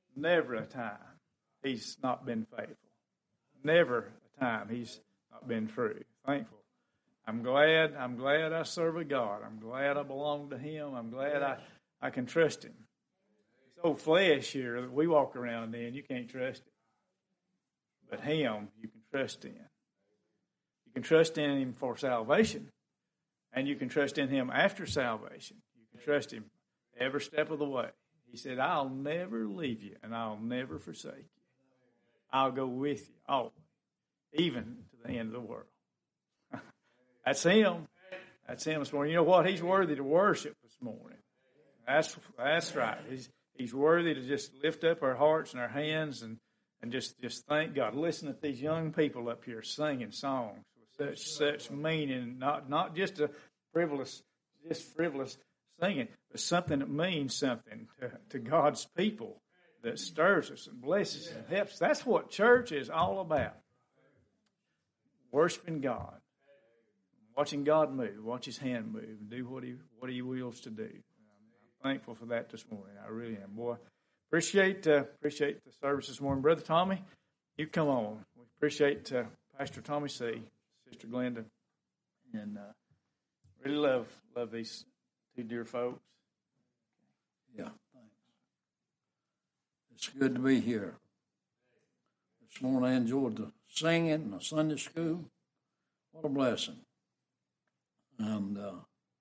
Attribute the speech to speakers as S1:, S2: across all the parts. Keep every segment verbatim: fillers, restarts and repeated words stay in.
S1: never a time he's not been faithful. Never a time he's not been true. Thankful. I'm glad, I'm glad I serve a God. I'm glad I belong to him. I'm glad I, I can trust him. This old flesh here that we walk around in, you can't trust it. But him, you can trust in. You can trust in him for salvation. And you can trust in him after salvation. You can trust him every step of the way. He said, I'll never leave you and I'll never forsake you. I'll go with you always, even to the end of the world. That's him. That's him this morning. You know what? He's worthy to worship this morning. That's that's right. He's he's worthy to just lift up our hearts and our hands and, and just, just thank God. Listen to these young people up here singing songs with such such meaning, not not just a frivolous just frivolous singing, but something that means something to, to God's people, that stirs us and blesses us and helps. That's what church is all about. Worshiping God. Watching God move, watch his hand move, and do what he what he wills to do. I'm thankful for that this morning. I really am. Boy, appreciate uh, appreciate the service this morning. Brother Tommy, you come on. We appreciate uh, Pastor Tommy C., Sister Glenda, and uh, really love love these two dear folks.
S2: Yeah, thanks. It's good to be here. This morning I enjoyed the singing and the Sunday school. What a blessing. And uh,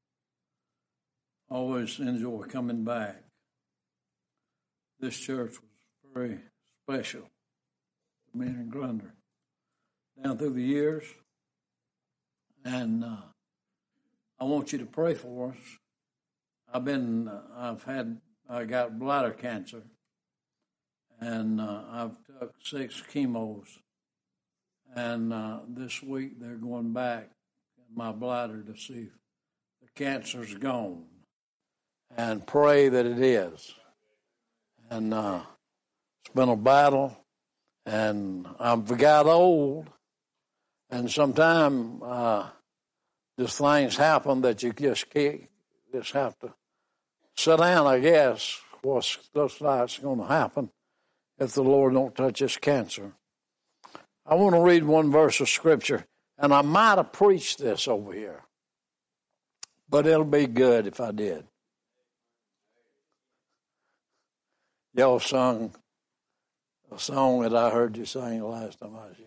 S2: always enjoy coming back. This church was very special to me and Glenda down through the years. And uh, I want you to pray for us. I've been, uh, I've had, I got bladder cancer, and uh, I've took six chemos. And uh, this week they're going back my bladder to see if the cancer's gone, and pray that it is. And uh, it's been a battle, and I've got old, and sometimes uh, just things happen that you just can't, just have to sit down, I guess, what looks like it's going to happen if the Lord don't touch this cancer. I want to read one verse of Scripture. And I might have preached this over here, but it'll be good if I did. Y'all sung a song that I heard you sing the last time I was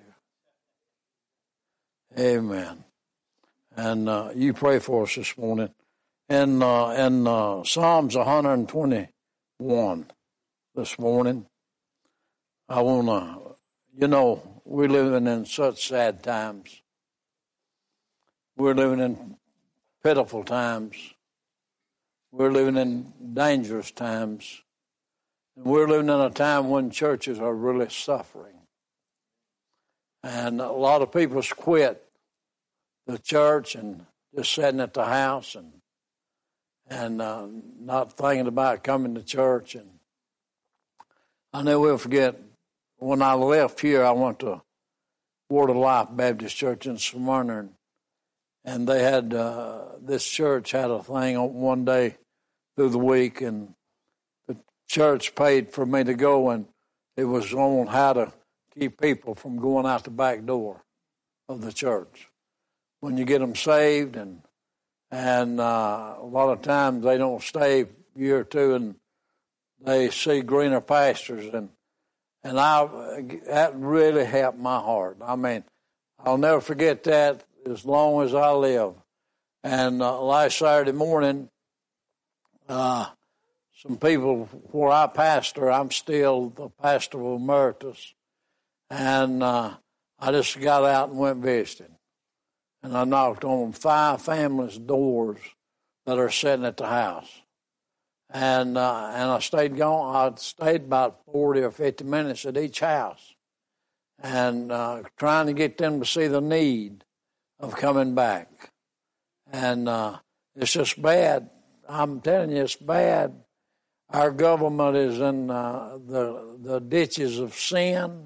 S2: here. Amen. And uh, you pray for us this morning. In, uh, in uh, Psalms one twenty-one this morning, I want to, you know, we're living in such sad times. We're living in pitiful times. We're living in dangerous times. And we're living in a time when churches are really suffering. And a lot of people's quit the church and just sitting at the house and and uh, not thinking about coming to church. And I never will forget, when I left here, I went to Word of Life Baptist Church in Smyrna, and And they had, uh, this church had a thing on one day through the week, and the church paid for me to go, and it was on how to keep people from going out the back door of the church. When you get them saved, and and uh, a lot of times they don't stay a year or two, and they see greener pastures, and and I that really helped my heart. I mean, I'll never forget that as long as I live. And uh, last Saturday morning, uh, some people where I pastor, I'm still the pastor of emeritus, and uh, I just got out and went visiting. And I knocked on five families' doors that are sitting at the house. And uh, and I stayed gone. I stayed about forty or fifty minutes at each house, and uh, trying to get them to see the need of coming back. And uh, it's just bad. I'm telling you, it's bad. Our government is in uh, the the ditches of sin,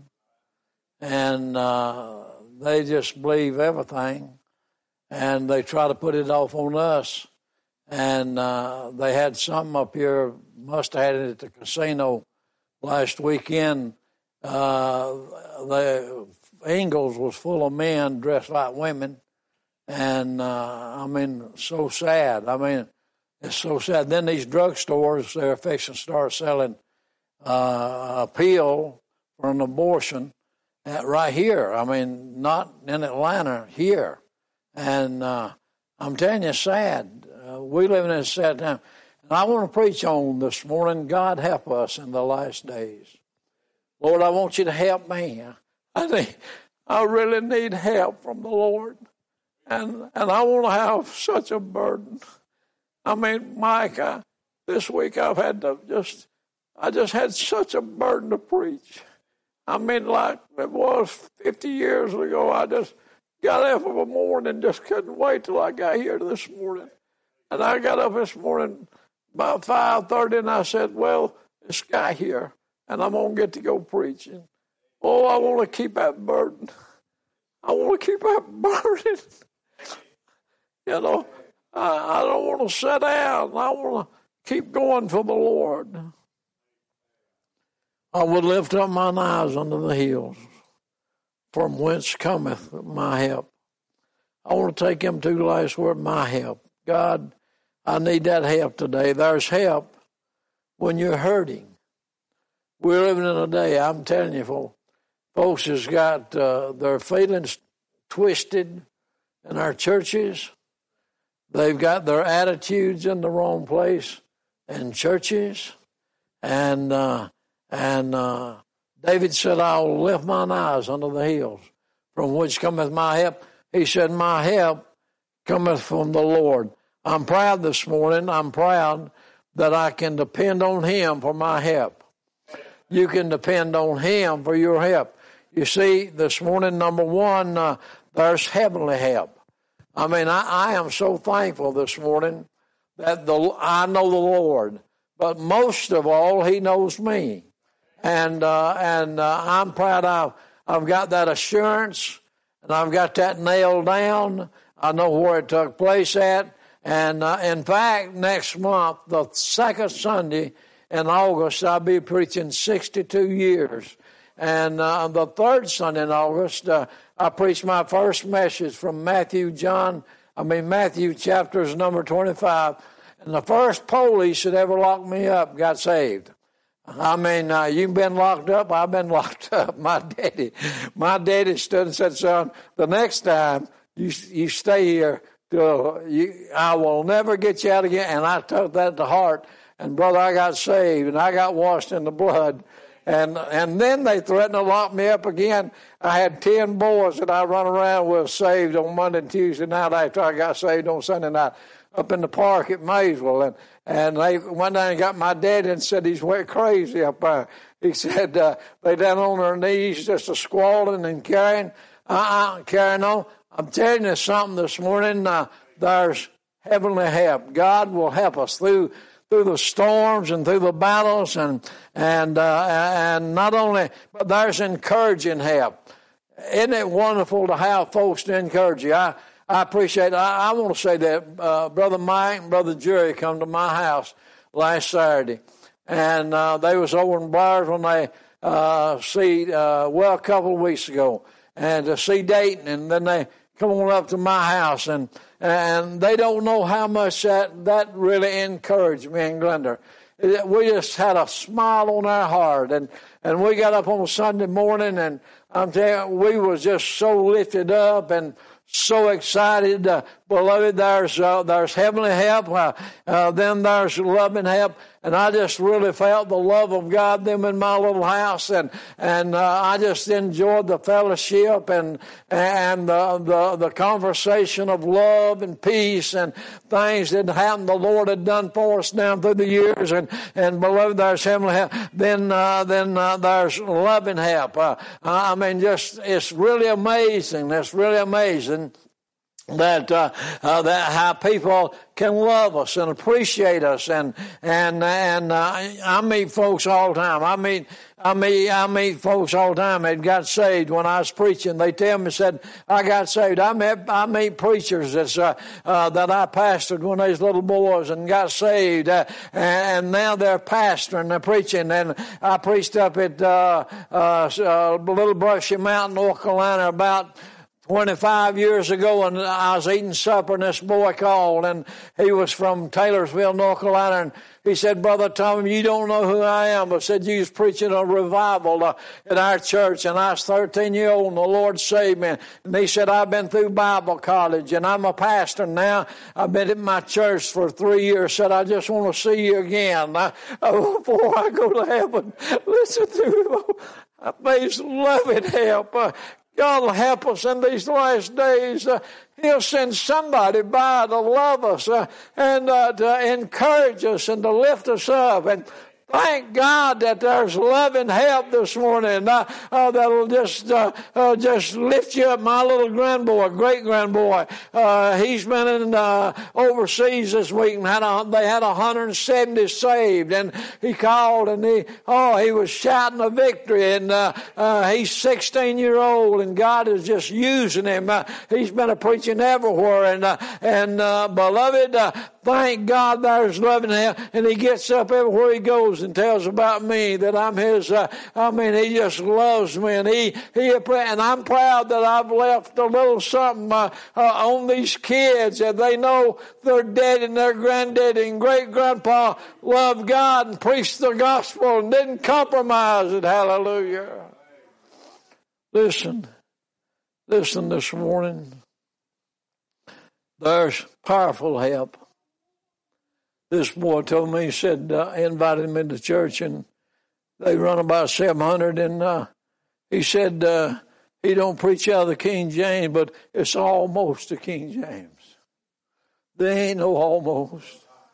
S2: and uh, they just believe everything, and they try to put it off on us. And uh, they had some up here, must have had it at the casino, last weekend, uh, the Ingalls was full of men dressed like women. And, uh, I mean, so sad. I mean, it's so sad. Then these drugstores, they're fixing to start selling uh, a pill for an abortion at, right here. I mean, not in Atlanta, here. And uh, I'm telling you, it's sad. Uh, we live in a sad time. And I want to preach on this morning, God help us in the last days. Lord, I want you to help me. I need, I really need help from the Lord. And and I want to have such a burden. I mean, Mike, I, this week I've had to just, I just had such a burden to preach. I mean, like it was fifty years ago, I just got up in the morning and just couldn't wait till I got here this morning. And I got up this morning about five thirty and I said, well, this guy here, and I'm going to get to go preaching. Oh, I want to keep that burden. I want to keep that burden. You know, I, I don't want to sit down. I want to keep going for the Lord. I would lift up mine eyes unto the hills, from whence cometh my help. I want to take him to the last word, my help. God, I need that help today. There's help when you're hurting. We're living in a day, I'm telling you, folks, folks has got uh, their feelings twisted in our churches. They've got their attitudes in the wrong place in churches. And uh, and uh, David said, I will lift mine eyes unto the hills, from which cometh my help. He said, my help cometh from the Lord. I'm proud this morning. I'm proud that I can depend on him for my help. You can depend on him for your help. You see, this morning, number one, uh, there's heavenly help. I mean, I, I am so thankful this morning that the I know the Lord, but most of all, he knows me. And uh, and uh, I'm proud I've, I've got that assurance, and I've got that nailed down. I know where it took place at. And uh, in fact, next month, the second Sunday in August, I'll be preaching sixty-two years. And uh, the third Sunday in August, uh, I preached my first message from Matthew, John, I mean Matthew chapters number twenty-five. And the first police that ever locked me up got saved. I mean, uh, you've been locked up, I've been locked up. My daddy, my daddy stood and said, son, the next time you you stay here, till you, I will never get you out again. And I took that to heart. And brother, I got saved and I got washed in the blood. And and then they threatened to lock me up again. I had ten boys that I run around with saved on Monday and Tuesday night after I got saved on Sunday night up in the park at Maysville. And, and they went down and got my daddy and said he's went crazy up there. He said uh, they down on their knees just a squalling and carrying, uh-uh, carrying on. I'm telling you something this morning. Uh, there's heavenly help. God will help us through through the storms and through the battles, and and uh, and not only, but there's encouraging help. Isn't it wonderful to have folks to encourage you? I, I appreciate it. I, I want to say that uh, Brother Mike and Brother Jerry come to my house last Saturday, and uh, they was over in Blairs when they uh, see, uh, well, a couple of weeks ago, and to see Dayton, and then they come on up to my house, and and they don't know how much that, that really encouraged me and Glenda. We just had a smile on our heart, and, and we got up on Sunday morning, and I'm telling you, we was just so lifted up and so excited. Uh, beloved, there's uh, there's heavenly help, uh, uh, then there's loving help, and I just really felt the love of God them in my little house, and and uh, I just enjoyed the fellowship and and the, the the conversation of love and peace and things that happened the Lord had done for us down through the years, and and beloved, there's heavenly help. Then uh, then uh, there's loving help. Uh, I mean, just it's really amazing. It's really amazing. that uh, uh, that how people can love us and appreciate us, and and and uh, I meet folks all the time. I meet I meet I meet folks all the time that got saved when I was preaching. They tell me, said I got saved. I met I meet preachers that's uh, uh, that I pastored when they was little boys and got saved, uh, and now they're pastoring, they're preaching. And I preached up at uh, uh, uh, Little Brushy Mountain, North Carolina, about twenty-five years ago, and I was eating supper, and this boy called, and he was from Taylorsville, North Carolina, and he said, Brother Tom, you don't know who I am, but said you was preaching a revival uh, at our church, and I was thirteen years old, and the Lord saved me. And he said, I've been through Bible college, and I'm a pastor now. I've been at my church for three years. Said, I just want to see you again uh, before I go to heaven. Listen to him. May His loving help. Uh, God will help us in these last days. Uh, He'll send somebody by to love us uh, and uh, to encourage us and to lift us up. And thank God that there's loving help this morning uh, uh, that'll just uh, uh, just lift you up. My little grandboy, great grandboy, uh, he's been in uh, overseas this week, and had a, they had one hundred seventy saved. And he called, and he oh he was shouting a victory. And uh, uh, he's sixteen year old, and God is just using him. Uh, he's been a preaching everywhere, and uh, and uh, beloved. Uh, Thank God there's loving help. And he gets up everywhere he goes and tells about me that I'm his, uh, I mean, he just loves me. And he, he, and I'm proud that I've left a little something uh, uh, on these kids, that they know their daddy and their granddaddy and great grandpa loved God and preached the gospel and didn't compromise it. Hallelujah. Listen, listen this morning. There's powerful help. This boy told me, he said, uh, invited me to church, and they run about seven hundred, and uh, he said uh, he don't preach out of the King James, but it's almost the King James. There ain't no almost.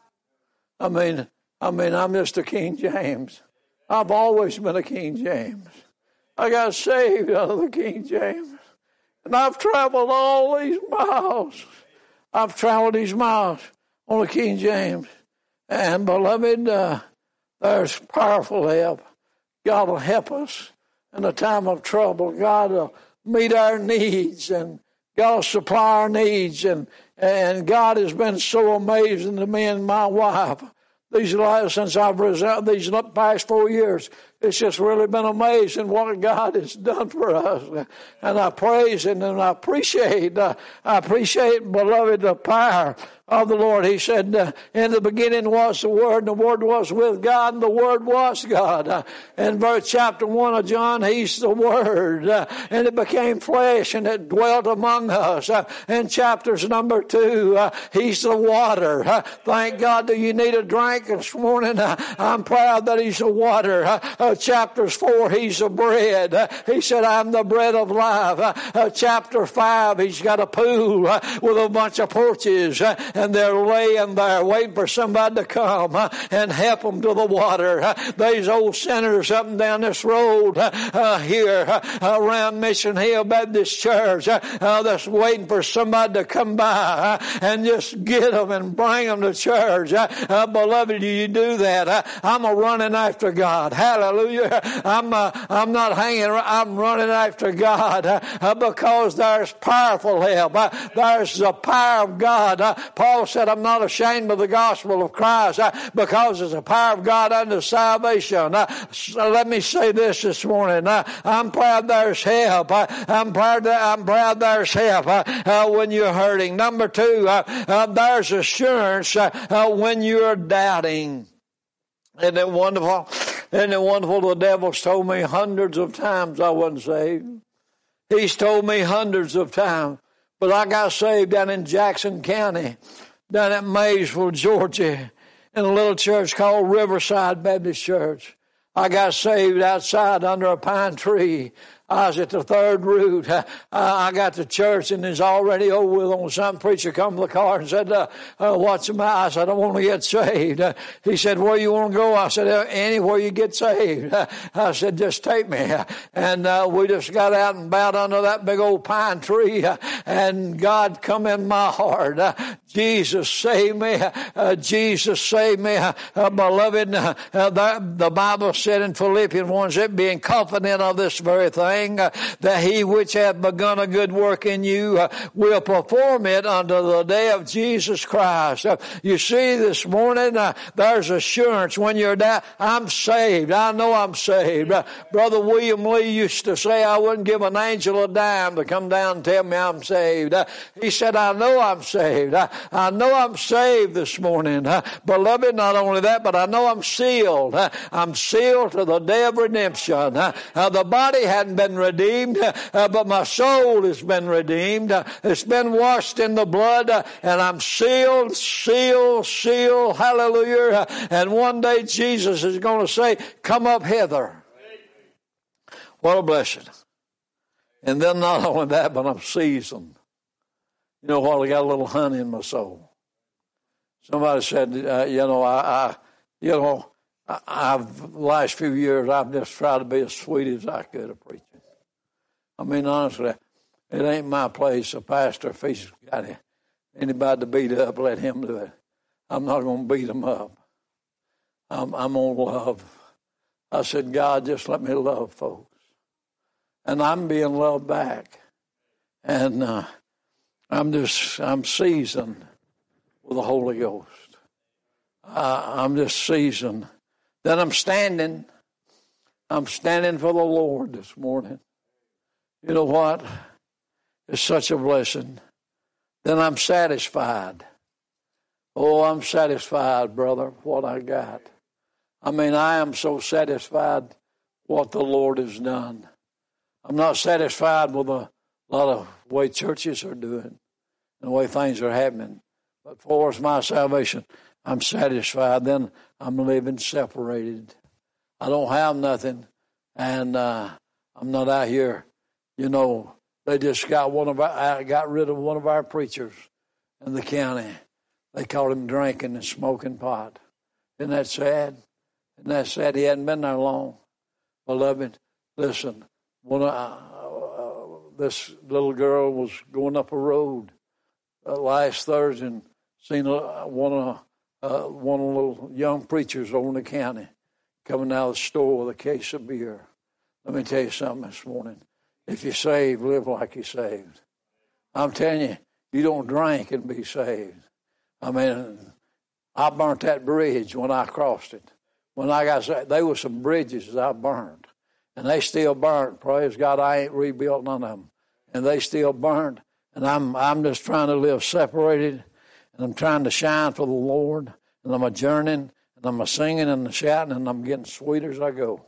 S2: I mean, I mean, I'm just a King James. I've always been a King James. I got saved out of the King James, and I've traveled all these miles. I've traveled these miles on the King James. And beloved, uh, there's powerful help. God will help us in a time of trouble. God will meet our needs, and God will supply our needs. And, and God has been so amazing to me and my wife. These last, since I've resigned, these past four years, it's just really been amazing what God has done for us. And I praise Him, and I appreciate, uh, I appreciate, beloved, the power of the Lord. He said, uh, in the beginning was the Word, and the Word was with God, and the Word was God. Uh, in verse chapter one of John, He's the Word, uh, and it became flesh, and it dwelt among us. Uh, in chapters number two, uh, He's the water. Uh, thank God that you need a drink this morning. Uh, I'm proud that He's the water. Uh, uh, chapters four, He's the bread. Uh, he said, I'm the bread of life. Uh, uh, chapter five, He's got a pool uh, with a bunch of porches. Uh, And they're laying there waiting for somebody to come uh, and help them to the water. Uh, these old sinners up and down this road uh, uh, here uh, around Mission Hill Baptist Church uh, uh, that's waiting for somebody to come by uh, and just get them and bring them to church. Uh, uh, beloved, do you do that? Uh, I'm a running after God. Hallelujah. I'm uh, I'm not hanging around. I'm running after God uh, uh, because there's powerful help. Uh, there's the power of God. Uh, Paul said, I'm not ashamed of the gospel of Christ uh, because it's the power of God unto salvation. Uh, so let me say this this morning. Uh, I'm proud there's help. Uh, I'm proud that, I'm proud there's help uh, uh, when you're hurting. Number two, uh, uh, there's assurance uh, uh, when you're doubting. Isn't it wonderful? Isn't it wonderful? The devil's told me hundreds of times I wasn't saved. He's told me hundreds of times. But I got saved down in Jackson County, down at Maysville, Georgia, in a little church called Riverside Baptist Church. I got saved outside under a pine tree. I was at the third route. Uh, I got to church and it's already over with on some preacher come to the car and said, uh, uh, what's the matter? I said, I want to get saved. Uh, he said, where you want to go? I said, uh, anywhere you get saved. Uh, I said, just take me. Uh, and uh, we just got out and bowed under that big old pine tree. Uh, and God come in my heart. Uh, Jesus saved me. Uh, Jesus saved me. Uh, uh, beloved, uh, uh, the, the Bible said in Philippians one, that being confident of this very thing, uh, that he which hath begun a good work in you uh, will perform it unto the day of Jesus Christ. Uh, you see, this morning, uh, there's assurance when you're down. I'm saved. I know I'm saved. Uh, Brother William Lee used to say, I wouldn't give an angel a dime to come down and tell me I'm saved. Uh, he said, I know I'm saved. Uh, I know I'm saved this morning. Uh, beloved, not only that, but I know I'm sealed. Uh, I'm sealed to the day of redemption. Uh, uh, the body hadn't been redeemed, uh, but my soul has been redeemed. Uh, it's been washed in the blood, uh, and I'm sealed, sealed, sealed. Hallelujah. Uh, and one day Jesus is going to say, come up hither. What a blessing. And then not only that, but I'm seasoned. You know what? I got a little honey in my soul. Somebody said, uh, you know, I, I you know, I, I've, the last few years, I've just tried to be as sweet as I could at preaching. I mean, honestly, it ain't my place. A pastor, if he's got anybody to beat up, let him do it. I'm not going to beat him up. I'm, I'm going to love. I said, God, just let me love folks. And I'm being loved back. And uh, I'm just, I'm seasoned with the Holy Ghost. Uh, I'm just seasoned. Then I'm standing. I'm standing for the Lord this morning. You know what? It's such a blessing. Then I'm satisfied. Oh, I'm satisfied, brother, what I got. I mean, I am so satisfied what the Lord has done. I'm not satisfied with a lot of the way churches are doing and the way things are happening. But for as my salvation, I'm satisfied. Then I'm living separated. I don't have nothing. And uh, I'm not out here. You know, they just got one of our, got rid of one of our preachers in the county. They caught him drinking and smoking pot. Isn't that sad? Isn't that sad? He hadn't been there long. Beloved, listen. One, uh, uh, this little girl was going up a road uh, last Thursday and seen uh, one of uh, one of the little young preachers over in the county coming out of the store with a case of beer. Let me tell you something this morning. If you're saved, live like you're saved. I'm telling you, you don't drink and be saved. I mean, I burnt that bridge when I crossed it. When I got saved, there were some bridges I burned. And they still burnt. Praise God, I ain't rebuilt none of them. And they still burnt. And I'm I'm just trying to live separated. And I'm trying to shine for the Lord. And I'm a journeying. And I'm a singing and a shouting. And I'm getting sweeter as I go.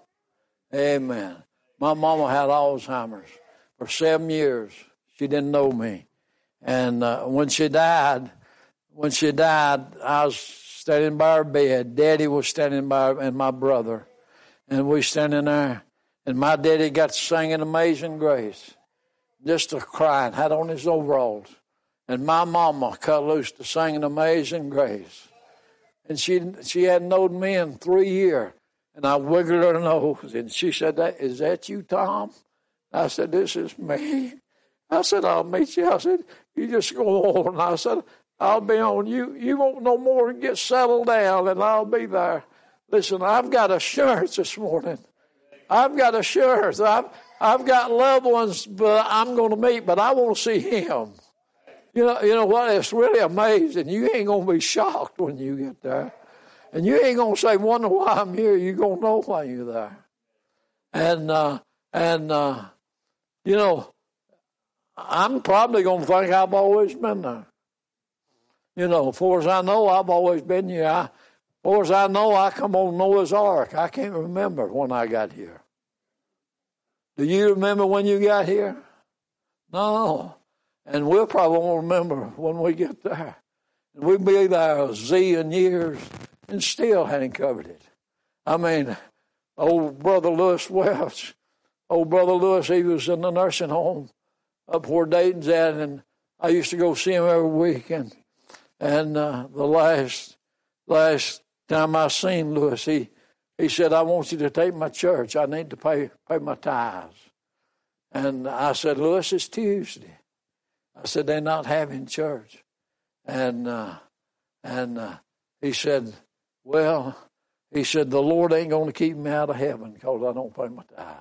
S2: Amen. My mama had Alzheimer's for seven years. She didn't know me. And uh, when she died, when she died, I was standing by her bed. Daddy was standing by her and my brother. And we standing there. And my daddy got to singing Amazing Grace. Just a crying, had on his overalls. And my mama cut loose to singing Amazing Grace. And she she hadn't known me in three years. And I wiggled her nose. And she said, is that you, Tom? I said, this is me. I said, I'll meet you. I said, you just go on. And I said, I'll be on. You, you won't no more than get settled down, and I'll be there. Listen, I've got assurance this morning. I've got assurance. I've, I've got loved ones but I'm going to meet, but I want to see him. You know, you know what? It's really amazing. You ain't going to be shocked when you get there. And you ain't going to say, wonder why I'm here. You're going to know why you're there. And, uh, and uh, you know, I'm probably going to think I've always been there. You know, as far as I know, I've always been here. I, as far as I know, I come on Noah's Ark. I can't remember when I got here. Do you remember when you got here? No. And we'll probably won't remember when we get there. And we'll be there a zillion years and still hadn't covered it. I mean, old Brother Lewis Welch, Old Brother Lewis, he was in the nursing home up where Dayton's at, and I used to go see him every week. And, and uh, the last last time I seen Lewis, he, he said, I want you to take my church. I need to pay pay my tithes. And I said, Lewis, it's Tuesday. I said, they're not having church. And uh, and uh, he said, well, he said, the Lord ain't going to keep me out of heaven because I don't pay my tithes.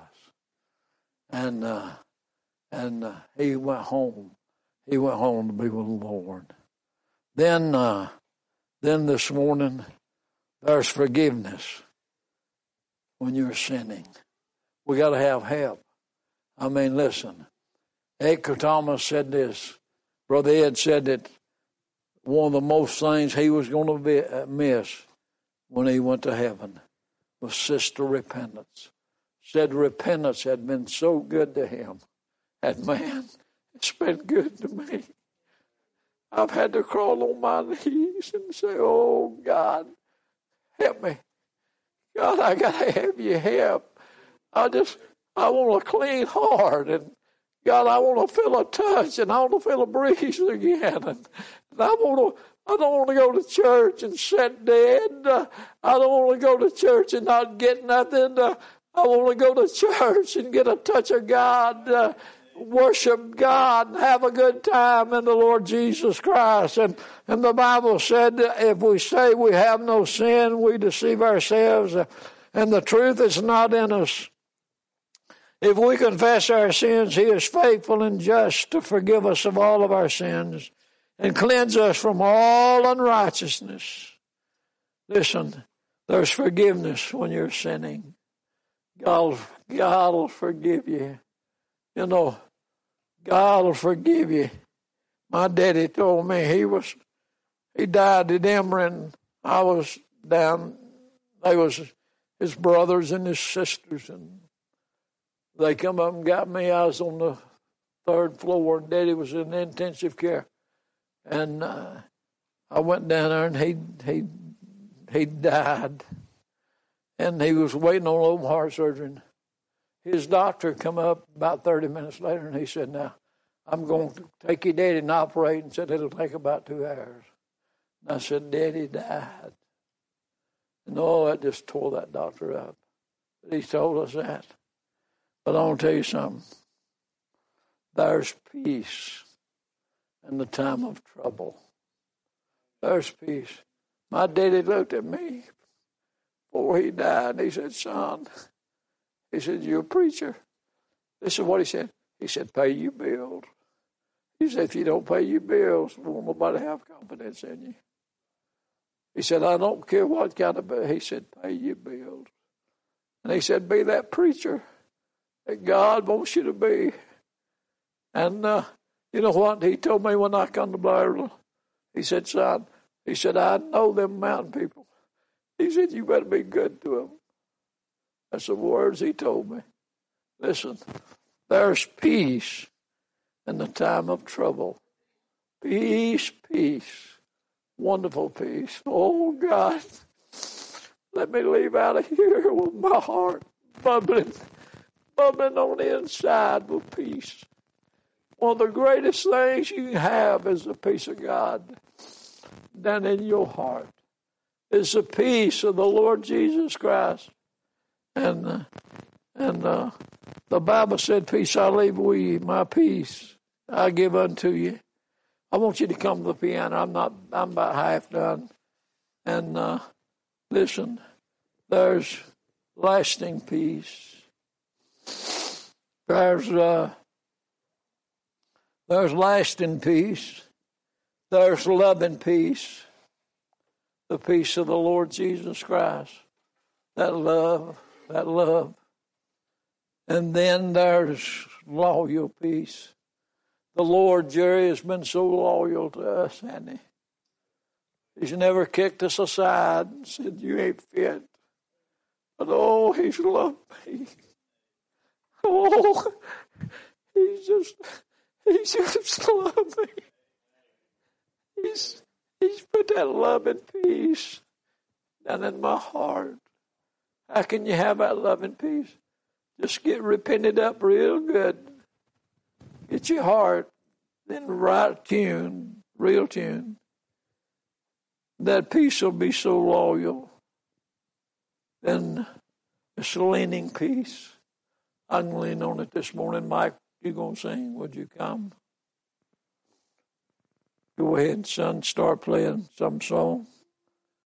S2: And uh, and uh, he went home. He went home to be with the Lord. Then, uh, then this morning, there's forgiveness when you're sinning. We got to have help. I mean, listen. Edgar Thomas said this. Brother Ed said that one of the most things he was going to be, uh, miss when he went to heaven was sister repentance. Said repentance had been so good to him. And man, it's been good to me. I've had to crawl on my knees and say, oh, God, help me. God, I got to have your help. I just, I want a clean heart. And God, I want to feel a touch, and I want to feel a breeze again. And, and I want to, I don't want to go to church and sit dead. Uh, I don't want to go to church and not get nothing. Uh, I want to go to church and get a touch of God, uh, worship God, and have a good time in the Lord Jesus Christ. And, and the Bible said that if we say we have no sin, we deceive ourselves, uh, and the truth is not in us. If we confess our sins, he is faithful and just to forgive us of all of our sins and cleanse us from all unrighteousness. Listen, there's forgiveness when you're sinning. God, God will forgive you. You know, God will forgive you. My daddy told me he was, he died at Emory, and I was down, they was his brothers and his sisters, and they come up and got me. I was on the third floor, and Daddy was in intensive care. And uh, I went down there, and he he he died. And he was waiting on open heart surgery. And his doctor come up about thirty minutes later, and he said, now, I'm going to take your daddy and operate, and said it'll take about two hours. And I said, Daddy died. And oh, that just tore that doctor up. But he told us that. But I want to tell you something. There's peace in the time of trouble. There's peace. My daddy looked at me before he died, and he said, son, he said, you're a preacher. This is what he said. He said, pay your bills. He said, if you don't pay your bills, won't nobody have confidence in you. He said, I don't care what kind of bill. He said, pay your bills. And he said, be that preacher that God wants you to be. And uh, you know what? He told me when I come to Blairville, he said, son, he said, I know them mountain people. He said, you better be good to them. That's the words he told me. Listen, there's peace in the time of trouble. Peace, peace, wonderful peace. Oh, God, let me leave out of here with my heart bubbling. bubbling on the inside with peace. One of the greatest things you can have is the peace of God down in your heart. It's the peace of the Lord Jesus Christ. And uh, and uh, the Bible said, peace I leave with you, my peace I give unto you. I want you to come to the piano. I'm not, I'm about half done. And uh, listen, there's lasting peace. There's uh, there's lasting peace. There's loving peace. The peace of the Lord Jesus Christ. That love, that love. And then there's loyal peace. The Lord, Jerry, has been so loyal to us, hasn't he? He's never kicked us aside and said, you ain't fit. But oh, he's loved me. Oh, he's just, he's just loved me. He's, he's put that love and peace down in my heart. How can you have that love and peace? Just get repented up real good. Get your heart in the right tune, real tune. That peace will be so loyal. Then it's leaning peace. I can lean on it this morning. Mike, you going to sing? Would you come? Go ahead, son. Start playing some song.